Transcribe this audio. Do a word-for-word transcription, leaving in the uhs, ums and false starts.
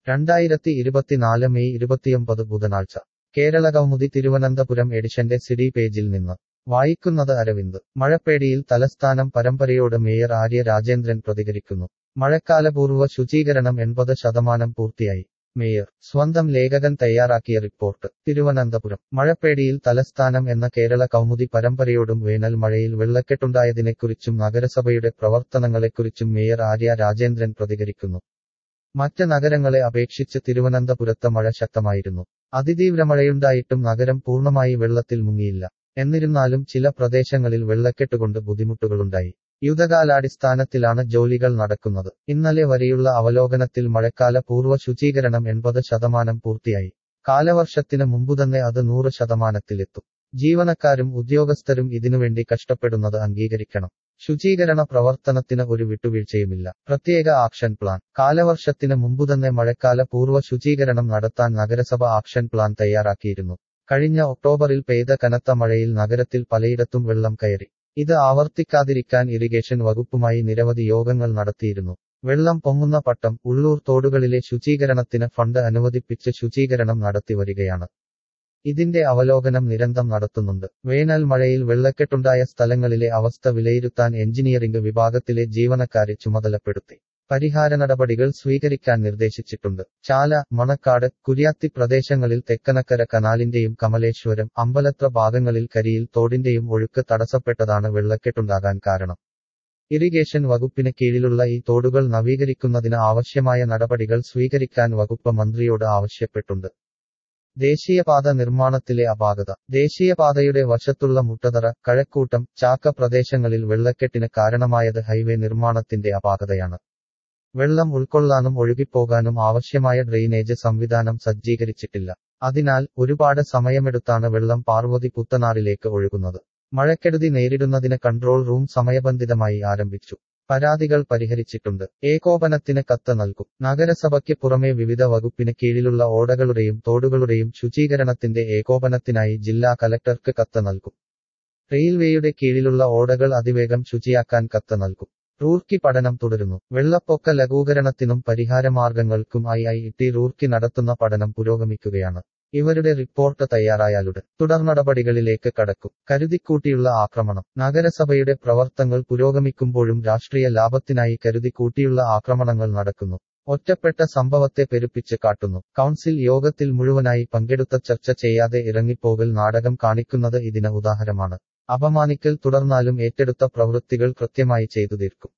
രണ്ടായിരത്തി ഇരുപത്തിനാല് മെയ് ഇരുപത്തിയൊമ്പത് ബുധനാഴ്ച കേരളകൗമുദി തിരുവനന്തപുരം എഡിഷന്റെ സിഡി പേജിൽ നിന്ന് വായിക്കുന്നത് അരവിന്ദ്. മഴപ്പേടിയിൽ തലസ്ഥാനം പരമ്പരയോട് മേയർ ആര്യ രാജേന്ദ്രൻ പ്രതികരിക്കുന്നു. മഴക്കാലപൂർവ്വ ശുചീകരണം എൺപത് ശതമാനം പൂർത്തിയായി. മേയർ സ്വന്തം ലേഖകൻ തയ്യാറാക്കിയ റിപ്പോർട്ട്. തിരുവനന്തപുരം. മഴപ്പേടിയിൽ തലസ്ഥാനം എന്ന കേരള കൗമുദി പരമ്പരയോടും വേനൽ മഴയിൽ വെള്ളക്കെട്ടുണ്ടായതിനെക്കുറിച്ചും നഗരസഭയുടെ പ്രവർത്തനങ്ങളെക്കുറിച്ചും മേയർ ആര്യ രാജേന്ദ്രൻ പ്രതികരിക്കുന്നു. മറ്റ് നഗരങ്ങളെ അപേക്ഷിച്ച് തിരുവനന്തപുരത്ത് മഴ ശക്തമായിരുന്നു. അതിതീവ്ര മഴയുണ്ടായിട്ടും നഗരം പൂർണ്ണമായി വെള്ളത്തിൽ മുങ്ങിയില്ല. എന്നിരുന്നാലും ചില പ്രദേശങ്ങളിൽ വെള്ളക്കെട്ടുകൊണ്ട് ബുദ്ധിമുട്ടുകളുണ്ടായി. യുദ്ധകാലാടിസ്ഥാനത്തിലാണ് ജോലികൾ നടക്കുന്നത്. ഇന്നലെ വരെയുള്ള അവലോകനത്തിൽ മഴക്കാല പൂർവ്വ ശുചീകരണം എൺപത് ശതമാനം പൂർത്തിയായി. കാലവർഷത്തിന് മുമ്പുതന്നെ അത് നൂറ് ശതമാനത്തിലെത്തും. ജീവനക്കാരും ഉദ്യോഗസ്ഥരും ഇതിനുവേണ്ടി കഷ്ടപ്പെടുന്നത് അംഗീകരിക്കണം. ശുചീകരണ പ്രവർത്തനത്തിന് ഒരു വിട്ടുവീഴ്ചയുമില്ല. പ്രത്യേക ആക്ഷൻ പ്ലാൻ. കാലവർഷത്തിന് മുമ്പുതന്നെ മഴക്കാല പൂർവ്വ ശുചീകരണം നടത്താൻ നഗരസഭ ആക്ഷൻ പ്ലാൻ തയ്യാറാക്കിയിരുന്നു. കഴിഞ്ഞ ഒക്ടോബറിൽ പെയ്ത കനത്ത മഴയിൽ നഗരത്തിൽ പലയിടത്തും വെള്ളം കയറി. ഇത് ആവർത്തിക്കാതിരിക്കാൻ ഇറിഗേഷൻ വകുപ്പുമായി നിരവധി യോഗങ്ങൾ നടത്തിയിരുന്നു. വെള്ളം പൊങ്ങുന്ന പട്ടം, ഉള്ളൂർ തോടുകളിലെ ശുചീകരണത്തിന് ഫണ്ട് അനുവദിപ്പിച്ച് ശുചീകരണം നടത്തിവരികയാണ്. ഇതിന്റെ അവലോകനം നിരന്തരം നടത്തുന്നുണ്ട്. വേനൽ മഴയിൽ വെള്ളക്കെട്ടുണ്ടായ സ്ഥലങ്ങളിലെ അവസ്ഥ വിലയിരുത്താൻ എഞ്ചിനീയറിംഗ് വിഭാഗത്തിലെ ജീവനക്കാരെ ചുമതലപ്പെടുത്തി. പരിഹാര നടപടികൾ സ്വീകരിക്കാൻ നിർദ്ദേശിച്ചിട്ടുണ്ട്. ചാല, മണക്കാട്, കുര്യാത്തി പ്രദേശങ്ങളിൽ തെക്കനക്കര കനാലിന്റെയും കമലേശ്വരം, അമ്പലത്ര ഭാഗങ്ങളിൽ കരിയിൽ തോടിന്റെയും ഒഴുക്ക് തടസ്സപ്പെട്ടതാണ് വെള്ളക്കെട്ടുണ്ടാകാൻ കാരണം. ഇറിഗേഷൻ വകുപ്പിന് കീഴിലുള്ള ഈ തോടുകൾ നവീകരിക്കുന്നതിന് ആവശ്യമായ നടപടികൾ സ്വീകരിക്കാൻ വകുപ്പ് മന്ത്രിയോട് ആവശ്യപ്പെട്ടുണ്ട്. ദേശീയപാത നിർമ്മാണത്തിലെ അപാകത. ദേശീയപാതയുടെ വശത്തുള്ള മുട്ടതറ, കഴക്കൂട്ടം, ചാക്ക പ്രദേശങ്ങളിൽ വെള്ളക്കെട്ടിന് കാരണമായത് ഹൈവേ നിർമ്മാണത്തിന്റെ അപാകതയാണ്. വെള്ളം ഉൾക്കൊള്ളാനും ഒഴുകിപ്പോകാനും ആവശ്യമായ ഡ്രെയിനേജ് സംവിധാനം സജ്ജീകരിച്ചിട്ടില്ല. അതിനാൽ ഒരുപാട് സമയമെടുത്താണ് വെള്ളം പാർവതി പുത്തനാറിലേക്ക് ഒഴുകുന്നത്. മഴക്കെടുതി നേരിടുന്നതിന് കൺട്രോൾ റൂം സമയബന്ധിതമായി ആരംഭിച്ചു. പരാതികൾ പരിഹരിച്ചിട്ടുണ്ട്. ഏകോപനത്തിന് കത്ത് നൽകും. നഗരസഭയ്ക്ക് പുറമെ വിവിധ വകുപ്പിന് കീഴിലുള്ള ഓടകളുടെയും തോടുകളുടെയും ശുചീകരണത്തിന്റെ ഏകോപനത്തിനായി ജില്ലാ കലക്ടർക്ക് കത്ത് നൽകും. റെയിൽവേയുടെ കീഴിലുള്ള ഓടകൾ അതിവേഗം ശുചിയാക്കാൻ കത്ത് നൽകും. റൂർക്കി പഠനം തുടരുന്നു. വെള്ളപ്പൊക്ക ലഘൂകരണത്തിനും പരിഹാരമാർഗങ്ങൾക്കും ഐ ഐ ടി റൂർക്കി നടത്തുന്ന പഠനം പുരോഗമിക്കുകയാണ്. ഇവരുടെ റിപ്പോർട്ട് തയ്യാറായാലുടൻ തുടർനടപടികളിലേക്ക് കടക്കും. കരുതിക്കൂട്ടിയുള്ള ആക്രമണം. നഗരസഭയുടെ പ്രവർത്തനങ്ങൾ പുരോഗമിക്കുമ്പോഴും രാഷ്ട്രീയ ലാഭത്തിനായി കരുതിക്കൂട്ടിയുള്ള ആക്രമണങ്ങൾ നടക്കുന്നു. ഒറ്റപ്പെട്ട സംഭവത്തെ പെരുപ്പിച്ച് കാട്ടുന്നു. കൗൺസിൽ യോഗത്തിൽ മുഴുവനായി പങ്കെടുത്ത ചർച്ച ചെയ്യാതെ ഇറങ്ങിപ്പോകൽ നാടകം കാണിക്കുന്നത് ഇതിന് ഉദാഹരണമാണ്. അപമാനിക്കൽ തുടർന്നാലും ഏറ്റെടുത്ത പ്രവൃത്തികൾ കൃത്യമായി ചെയ്തു തീർക്കും.